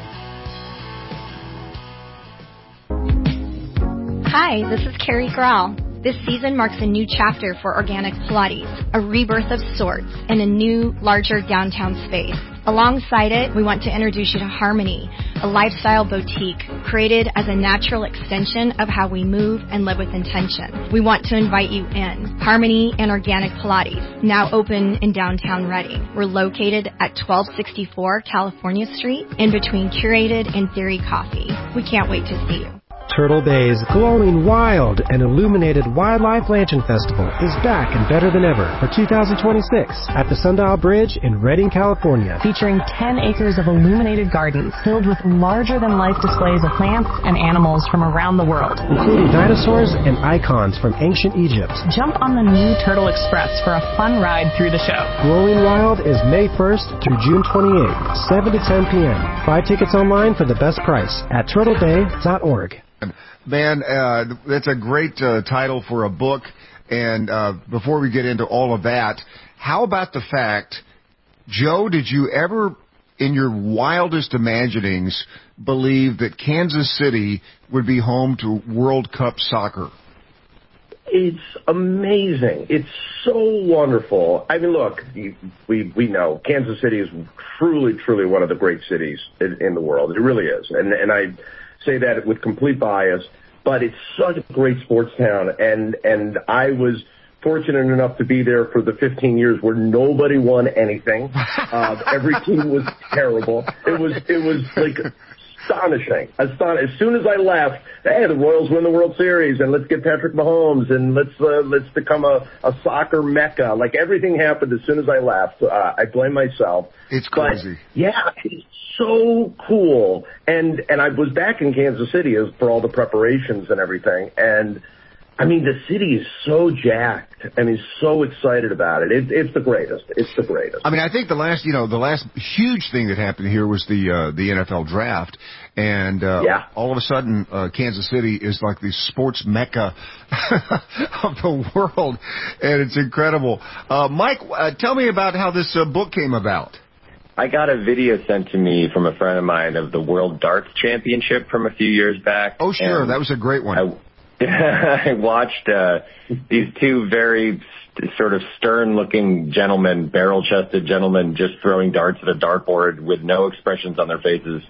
Hi, this is Carrie Grawl. This season marks a new chapter for Organic Pilates, a rebirth of sorts in a new, larger downtown space. Alongside it, we want to introduce you to Harmony, a lifestyle boutique created as a natural extension of how we move and live with intention. We want to invite you in. Harmony and Organic Pilates, now open in downtown Redding. We're located at twelve sixty-four California Street, in between Curated and Theory Coffee. We can't wait to see you. Turtle Bay's glowing wild and illuminated Wildlife Lantern Festival is back and better than ever for two thousand twenty-six at the Sundial Bridge in Redding, California. Featuring ten acres of illuminated gardens filled with larger-than-life displays of plants and animals from around the world, including dinosaurs and icons from ancient Egypt. Jump on the new Turtle Express for a fun ride through the show. Glowing Wild is May first through June twenty-eighth, seven to ten p.m. Buy tickets online for the best price at turtle bay dot org. Man, uh, that's a great uh, title for a book. And uh, before we get into all of that, how about the fact, Joe, did you ever, in your wildest imaginings, believe that Kansas City would be home to World Cup soccer? It's amazing. It's so wonderful. I mean, look, we we know Kansas City is truly, truly one of the great cities in, in the world. It really is. And and I say that with complete bias, but it's such a great sports town, and and I was fortunate enough to be there for the fifteen years where nobody won anything. Uh, every team was terrible. It was it was like astonishing. Aston- as soon as I left, hey, the Royals win the World Series, and let's get Patrick Mahomes, and let's uh, let's become a, a soccer mecca. Like everything happened as soon as I left. Uh, I blame myself. It's crazy. But, yeah, it's so cool. And and I was back in Kansas City as, for all the preparations and everything. And I mean, the city is so jacked. I mean, so excited about it. it. It's the greatest. It's the greatest. I mean, I think the last, you know, the last huge thing that happened here was the uh, the N F L draft, and uh, yeah. all of a sudden, uh, Kansas City is like the sports mecca of the world, and it's incredible. Uh, Mike, uh, tell me about how this uh, book came about. I got a video sent to me from a friend of mine of the World Darts Championship from a few years back. Oh, sure. That was a great one. I, I watched uh, these two very st- sort of stern-looking gentlemen, barrel-chested gentlemen, just throwing darts at a dartboard with no expressions on their faces.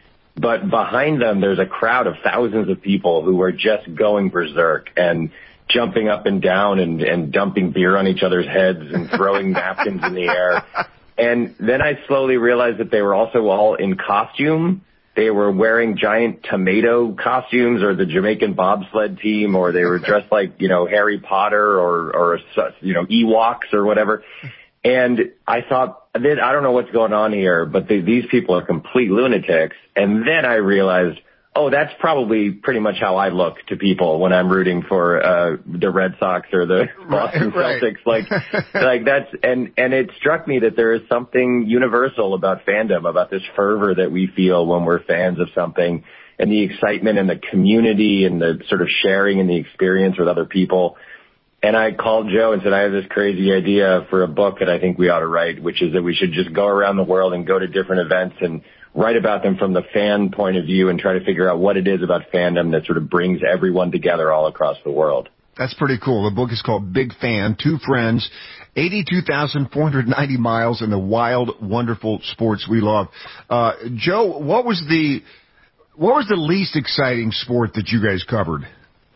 But behind them, there's a crowd of thousands of people who are just going berserk and jumping up and down and, and dumping beer on each other's heads and throwing napkins in the air. And then I slowly realized that they were also all in costume. They were wearing giant tomato costumes, or the Jamaican bobsled team, or they were dressed like, you know, Harry Potter or, or, you know, Ewoks or whatever. And I thought, I don't know what's going on here, but they, these people are complete lunatics. And then I realized, oh, that's probably pretty much how I look to people when I'm rooting for uh the Red Sox or the Boston right, Celtics. Right. Like, like that's and and it struck me that there is something universal about fandom, about this fervor that we feel when we're fans of something, and the excitement and the community and the sort of sharing and the experience with other people. And I called Joe and said, I have this crazy idea for a book that I think we ought to write, which is that we should just go around the world and go to different events and write about them from the fan point of view and try to figure out what it is about fandom that sort of brings everyone together all across the world. That's pretty cool. The book is called Big Fan, Two Friends, eighty-two thousand four hundred ninety miles in the wild, wonderful sports we love. Uh, Joe, what was the, what was the least exciting sport that you guys covered?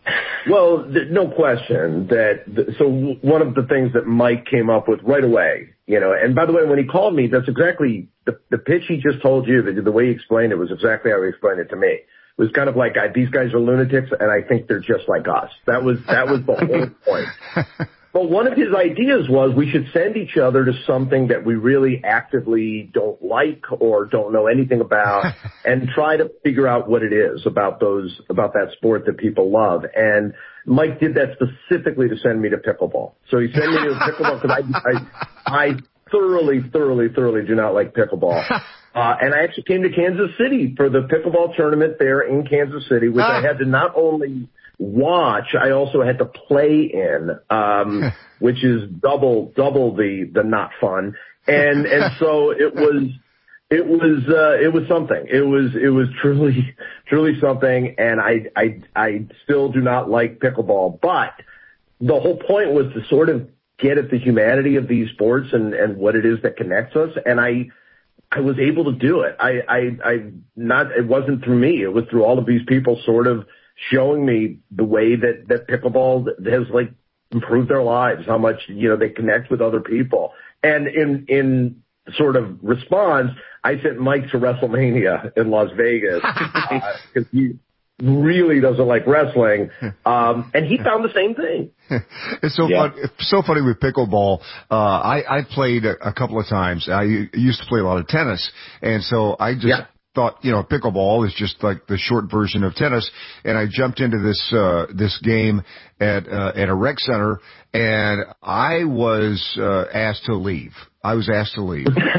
Well, th- no question that, th- so w- one of the things that Mike came up with right away, you know, and by the way, when he called me, that's exactly the, the pitch he just told you, the, the way he explained it was exactly how he explained it to me. It was kind of like, I, these guys are lunatics and I think they're just like us. That was, that was the whole point. But one of his ideas was we should send each other to something that we really actively don't like or don't know anything about and try to figure out what it is about those, about that sport that people love. And Mike did that specifically to send me to pickleball. So he sent me to pickleball because I, I, I thoroughly, thoroughly, thoroughly do not like pickleball. Uh, and I actually came to Kansas City for the pickleball tournament there in Kansas City, which I had to not only watch, I also had to play in, um, which is double, double the, the not fun. And, and so it was, it was, uh, it was something. It was, it was truly, truly something. And I, I, I still do not like pickleball, but the whole point was to sort of get at the humanity of these sports and, and what it is that connects us. And I, I was able to do it. I, I, I not, it wasn't through me. It was through all of these people sort of showing me the way that, that pickleball has like improved their lives, how much, you know, they connect with other people. And in, in sort of response, I sent Mike to WrestleMania in Las Vegas, uh, cause he really doesn't like wrestling. Um, and he found the same thing. It's so yeah. fun. It's so funny with pickleball. Uh, I, I played a, a couple of times. I used to play a lot of tennis. And so I just, yeah. thought, you know, pickleball is just like the short version of tennis. And I jumped into this, uh, this game at, uh, at a rec center and I was, uh, asked to leave. I was asked to leave because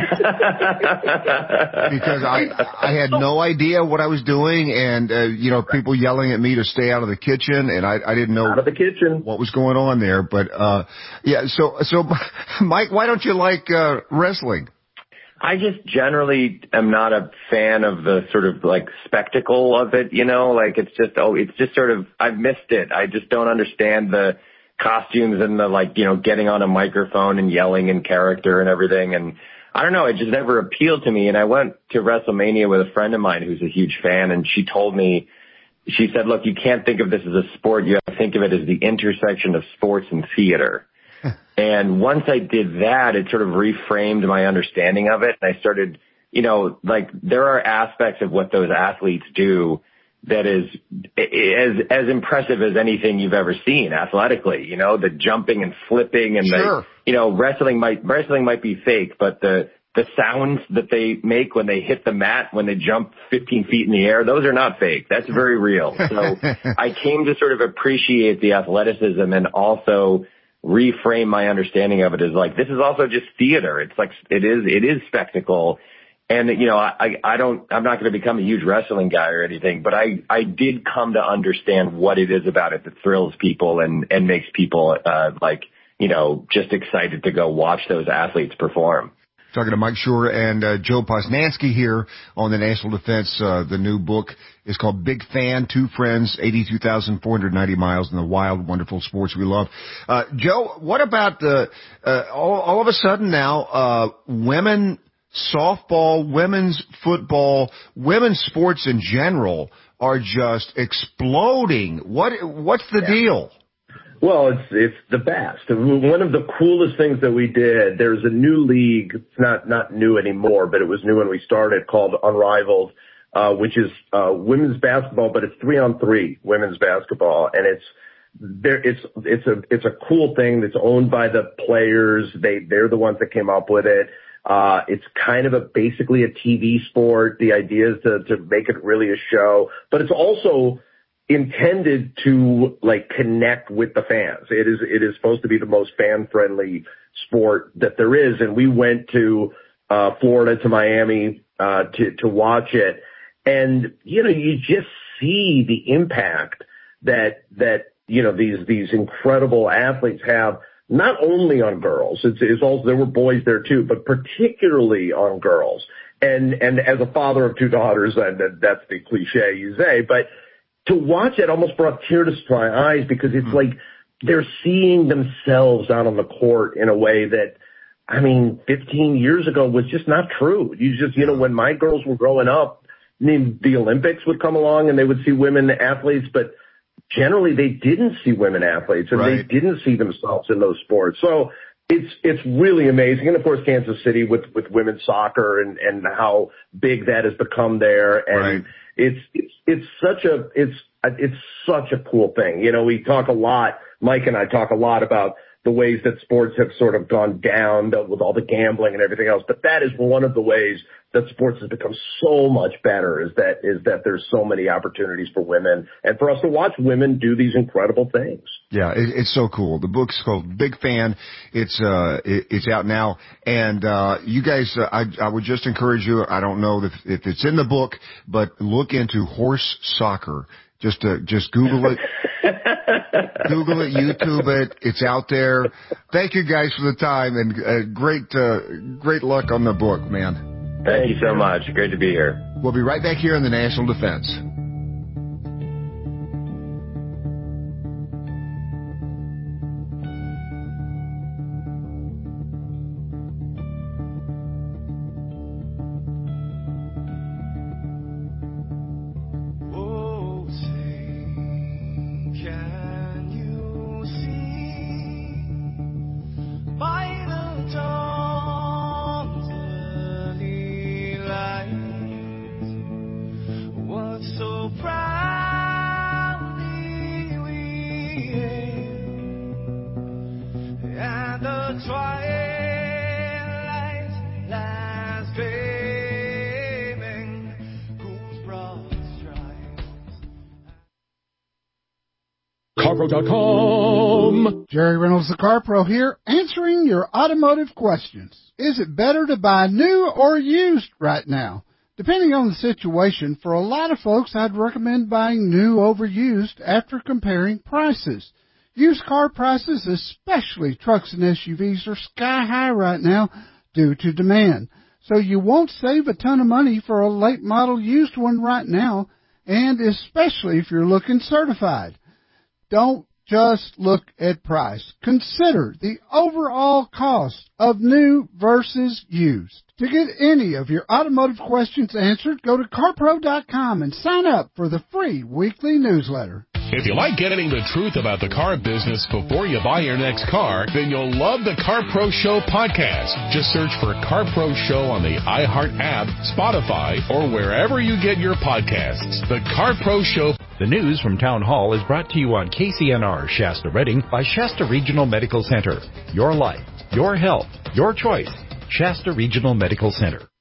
I, I had no idea what I was doing. And, uh, you know, people yelling at me to stay out of the kitchen and I, I didn't know out of the kitchen what was going on there. But, uh, yeah, so, so Mike, why don't you like, uh, wrestling? I just generally am not a fan of the sort of like spectacle of it, you know, like it's just, oh, it's just sort of, I've missed it. I just don't understand the costumes and the like, you know, getting on a microphone and yelling in character and everything. And I don't know, it just never appealed to me. And I went to WrestleMania with a friend of mine who's a huge fan. And she told me, she said, look, you can't think of this as a sport. You have to think of it as the intersection of sports and theater. And once I did that, it sort of reframed my understanding of it. And I started, you know, like there are aspects of what those athletes do that is as, as impressive as anything you've ever seen athletically, you know, the jumping and flipping and sure. the, you know, wrestling might, wrestling might be fake, but the, the sounds that they make when they hit the mat, when they jump fifteen feet in the air, those are not fake. That's very real. So I came to sort of appreciate the athleticism and also reframe my understanding of it as like, this is also just theater. It's like, it is, it is spectacle. And, you know, I, I don't, I'm not going to become a huge wrestling guy or anything, but I, I did come to understand what it is about it that thrills people and, and makes people, uh, like, you know, just excited to go watch those athletes perform. Talking to Mike Shore and uh, Joe Posnanski here on the National Defense. Uh, the new book is called Big Fan, Two Friends, eighty-two thousand four hundred ninety miles in the wild, wonderful sports we love. Uh, Joe, what about the, uh, all, all of a sudden now, uh, women softball, women's football, women's sports in general are just exploding. What, what's the yeah. deal? Well, it's it's the best. One of the coolest things that we did, there's a new league. It's not not new anymore, but it was new when we started, called Unrivaled, uh, which is uh, women's basketball, but it's three on three women's basketball, and it's there. It's it's a it's a cool thing that's owned by the players. They they're the ones that came up with it. Uh, it's kind of a basically a T V sport. The idea is to to make it really a show, but it's also intended to like connect with the fans. It is, it is supposed to be the most fan friendly sport that there is. And we went to, uh, Florida, to Miami, uh, to, to watch it. And, you know, you just see the impact that, that, you know, these, these incredible athletes have, not only on girls. It's, it's also, there were boys there too, but particularly on girls. And, and as a father of two daughters, and that's the cliche you say, but to watch it almost brought tears to my eyes, because it's like they're seeing themselves out on the court in a way that, I mean, fifteen years ago was just not true. You just, you know, when my girls were growing up, I mean, the Olympics would come along and they would see women athletes, but generally they didn't see women athletes, and right. they didn't see themselves in those sports. So it's, it's really amazing. And of course, Kansas City with, with women's soccer and, and how big that has become there. And right. It's, it's, it's such a, it's, it's such a cool thing. You know, we talk a lot, Mike and I talk a lot about the ways that sports have sort of gone down with all the gambling and everything else. But that is one of the ways that sports has become so much better, is that, is that there's so many opportunities for women and for us to watch women do these incredible things. Yeah, it, it's so cool. The book's called Big Fan. It's, uh, it, it's out now. And, uh, you guys, uh, I, I would just encourage you, I don't know if, if it's in the book, but look into horse soccer. Just, uh, just Google it. Google it, YouTube it. It's out there. Thank you guys for the time, and uh, great, uh, great luck on the book, man. Thank you so much. Great to be here. We'll be right back here in the National Defense. CarPro dot com. Jerry Reynolds, the Car Pro here, answering your automotive questions. Is it better to buy new or used right now? Depending on the situation, for a lot of folks, I'd recommend buying new over used after comparing prices. Used car prices, especially trucks and S U Vs, are sky high right now due to demand. So you won't save a ton of money for a late model used one right now, and especially if you're looking certified. Don't just look at price. Consider the overall cost of new versus used. To get any of your automotive questions answered, go to CarPro dot com and sign up for the free weekly newsletter. If you like getting the truth about the car business before you buy your next car, then you'll love the CarPro Show podcast. Just search for CarPro Show on the iHeart app, Spotify, or wherever you get your podcasts. The CarPro Show. The news from Town Hall is brought to you on K C N R Shasta Redding by Shasta Regional Medical Center. Your life, your health, your choice. Shasta Regional Medical Center.